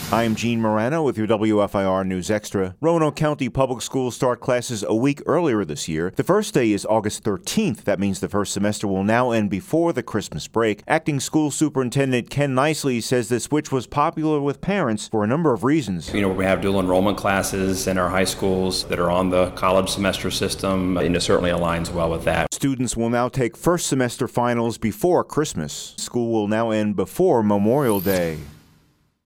I'm Gene Morano with your WFIR News Extra. Roanoke County Public Schools start classes a week earlier this year. The first day is August 13th. That means the first semester will now end before the Christmas break. Acting School Superintendent Ken Nicely says the switch was popular with parents for a number of reasons. We have dual enrollment classes in our high schools that are on the college semester system, and it certainly aligns well with that. Students will now take first semester finals before Christmas. School will now end before Memorial Day.